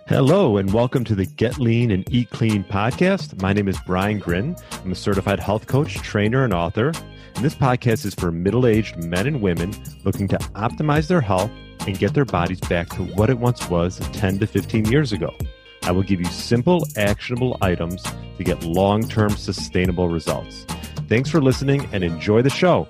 Hello, and welcome to the Get Lean and Eat Clean podcast. My name is Brian Grin. I'm a certified health coach, trainer, and author. And this podcast is for middle-aged men and women looking to optimize their health and get their bodies back to what it once was 10 to 15 years ago. I will give you simple, actionable items to get long-term sustainable results. Thanks for listening and enjoy the show.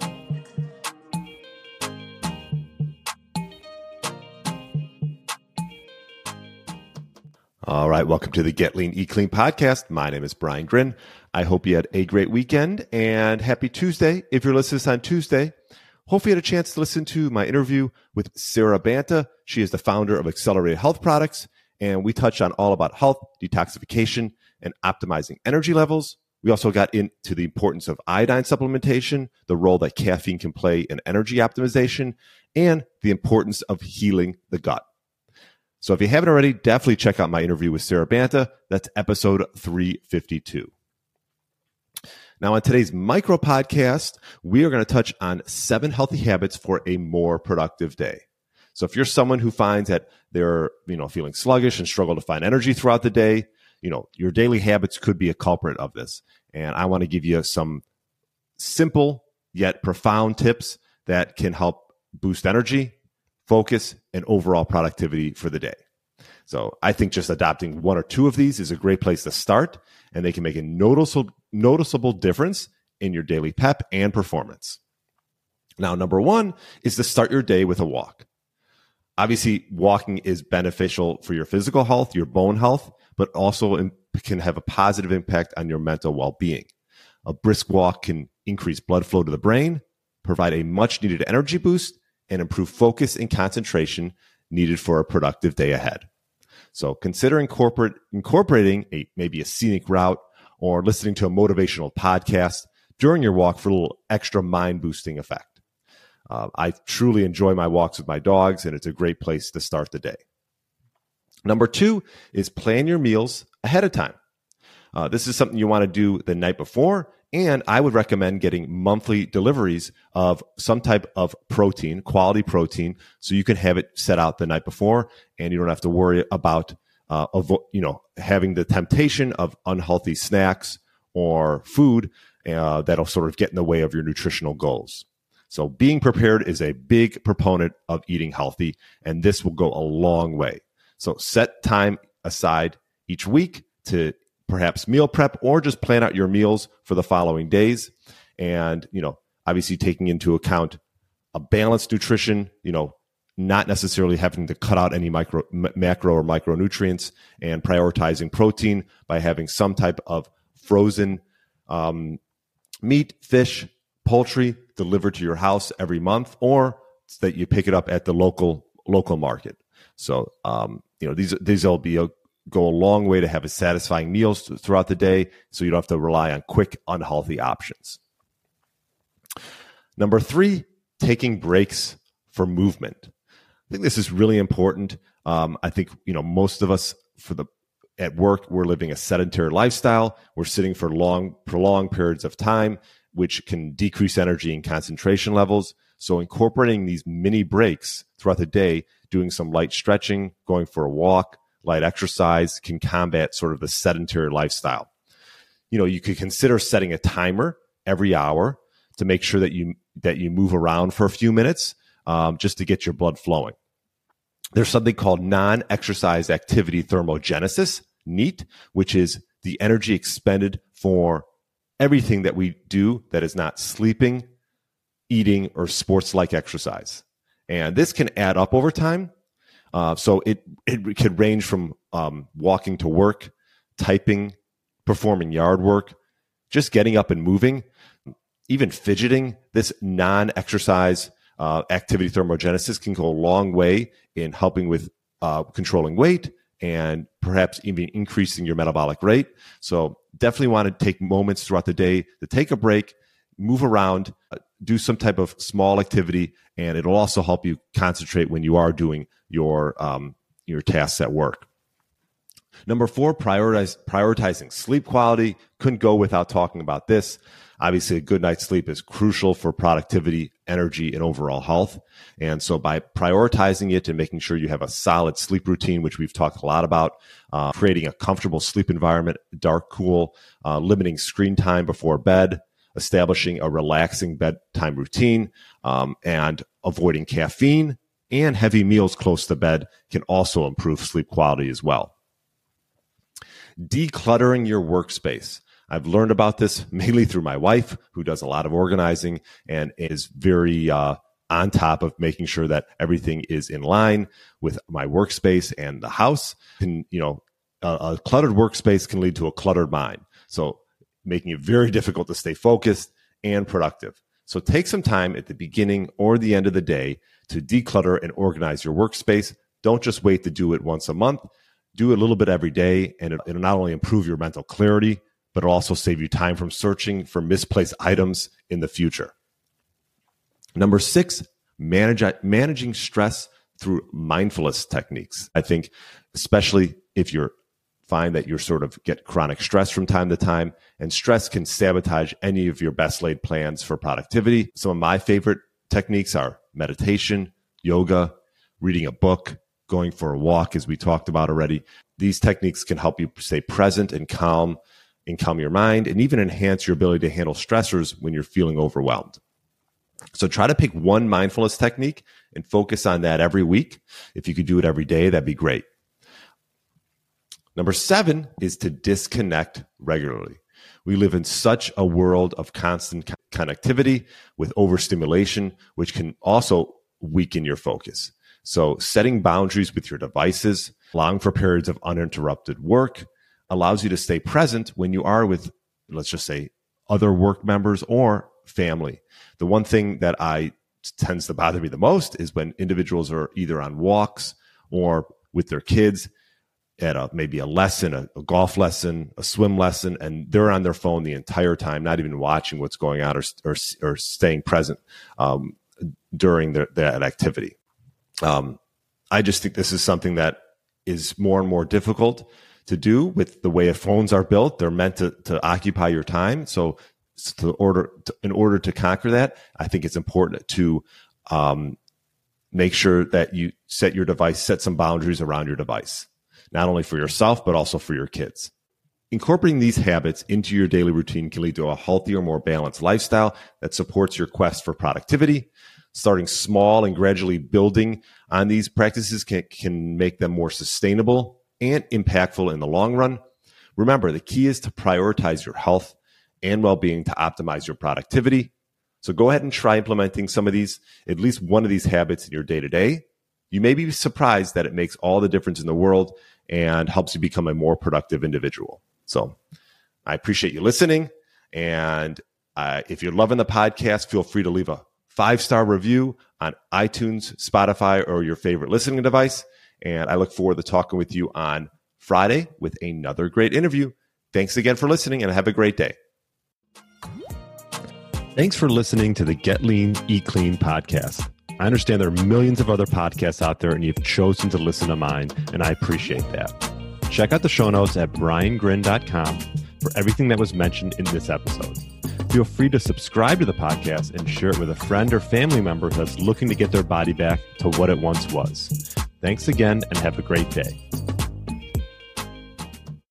All right, welcome to the Get Lean, Eat Clean podcast. My name is Brian Grin. I hope you had a great weekend and happy Tuesday. If you're listening to this on Tuesday, hopefully you had a chance to listen to my interview with Sarah Banta. She is the founder of Accelerated Health Products, and we touched on all about health, detoxification, and optimizing energy levels. We also got into the importance of iodine supplementation, the role that caffeine can play in energy optimization, and the importance of healing the gut. So if you haven't already, definitely check out my interview with Sarah Banta. That's episode 352. Now on today's micro podcast, we are going to touch on 7 healthy habits for a more productive day. So if you're someone who finds that they're, feeling sluggish and struggle to find energy throughout the day, your daily habits could be a culprit of this. And I want to give you some simple yet profound tips that can help boost energy, focus, and overall productivity for the day. So I think just adopting 1 or 2 of these is a great place to start, and they can make a noticeable difference in your daily pep and performance. Now, number 1 is to start your day with a walk. Obviously, walking is beneficial for your physical health, your bone health, but also can have a positive impact on your mental well-being. A brisk walk can increase blood flow to the brain, provide a much-needed energy boost, and improve focus and concentration needed for a productive day ahead. So consider incorporating maybe a scenic route or listening to a motivational podcast during your walk for a little extra mind-boosting effect. I truly enjoy my walks with my dogs, and it's a great place to start the day. Number 2 is plan your meals ahead of time. This is something you want to do the night before, and I would recommend getting monthly deliveries of some type of protein, quality protein, so you can have it set out the night before, and you don't have to worry about having the temptation of unhealthy snacks or food that'll sort of get in the way of your nutritional goals. So being prepared is a big proponent of eating healthy, and this will go a long way. So set time aside each week to perhaps meal prep or just plan out your meals for the following days. And, obviously taking into account a balanced nutrition, not necessarily having to cut out any macro or micronutrients, and prioritizing protein by having some type of frozen meat, fish, poultry delivered to your house every month, or that you pick it up at the local market. So, these will go a long way to have a satisfying meals throughout the day, so you don't have to rely on quick, unhealthy options. Number 3, taking breaks for movement. I think this is really important. I think, most of us at work, we're living a sedentary lifestyle. We're sitting for prolonged periods of time, which can decrease energy and concentration levels. So incorporating these mini breaks throughout the day, doing some light stretching, going for a walk, light exercise can combat sort of the sedentary lifestyle. You could consider setting a timer every hour to make sure that you move around for a few minutes, just to get your blood flowing. There's something called non-exercise activity thermogenesis, NEAT, which is the energy expended for everything that we do that is not sleeping, eating, or sports-like exercise. And this can add up over time. So it could range from walking to work, typing, performing yard work, just getting up and moving, even fidgeting. This non-exercise activity thermogenesis can go a long way in helping with controlling weight and perhaps even increasing your metabolic rate. So definitely want to take moments throughout the day to take a break, move around, do some type of small activity, and it'll also help you concentrate when you are doing your tasks at work. Number 4, prioritizing sleep quality. Couldn't go without talking about this. Obviously, a good night's sleep is crucial for productivity, energy, and overall health. And so by prioritizing it and making sure you have a solid sleep routine, which we've talked a lot about, creating a comfortable sleep environment, dark, cool, limiting screen time before bed, establishing a relaxing bedtime routine, and avoiding caffeine and heavy meals close to bed can also improve sleep quality as well. Decluttering your workspace. I've learned about this mainly through my wife, who does a lot of organizing and is very on top of making sure that everything is in line with my workspace and the house. And, a cluttered workspace can lead to a cluttered mind. So making it very difficult to stay focused and productive. So take some time at the beginning or the end of the day to declutter and organize your workspace. Don't just wait to do it once a month. Do it a little bit every day, and it'll not only improve your mental clarity, but it'll also save you time from searching for misplaced items in the future. Number 6, managing stress through mindfulness techniques. I think especially if you find that you sort of get chronic stress from time to time, and stress can sabotage any of your best laid plans for productivity. Some of my favorite techniques are meditation, yoga, reading a book, going for a walk, as we talked about already. These techniques can help you stay present and calm your mind, and even enhance your ability to handle stressors when you're feeling overwhelmed. So try to pick one mindfulness technique and focus on that every week. If you could do it every day, that'd be great. Number 7 is to disconnect regularly. We live in such a world of constant connectivity with overstimulation, which can also weaken your focus. So setting boundaries with your devices, allowing for periods of uninterrupted work, allows you to stay present when you are with, let's just say, other work members or family. The one thing that tends to bother me the most is when individuals are either on walks or with their kids at maybe a lesson, a golf lesson, a swim lesson, and they're on their phone the entire time, not even watching what's going on or staying present during that activity. I just think this is something that is more and more difficult to do with the way phones are built. They're meant to occupy your time. So in order to conquer that, I think it's important to make sure that you set some boundaries around your device, not only for yourself, but also for your kids. Incorporating these habits into your daily routine can lead to a healthier, more balanced lifestyle that supports your quest for productivity. Starting small and gradually building on these practices can make them more sustainable and impactful in the long run. Remember, the key is to prioritize your health and well-being to optimize your productivity. So go ahead and try implementing at least one of these habits in your day-to-day. You may be surprised that it makes all the difference in the world and helps you become a more productive individual. So I appreciate you listening. And if you're loving the podcast, feel free to leave a 5-star review on iTunes, Spotify, or your favorite listening device. And I look forward to talking with you on Friday with another great interview. Thanks again for listening, and have a great day. Thanks for listening to the Get Lean, Eat Clean podcast. I understand there are millions of other podcasts out there, and you've chosen to listen to mine, and I appreciate that. Check out the show notes at briangrin.com for everything that was mentioned in this episode. Feel free to subscribe to the podcast and share it with a friend or family member that's looking to get their body back to what it once was. Thanks again, and have a great day.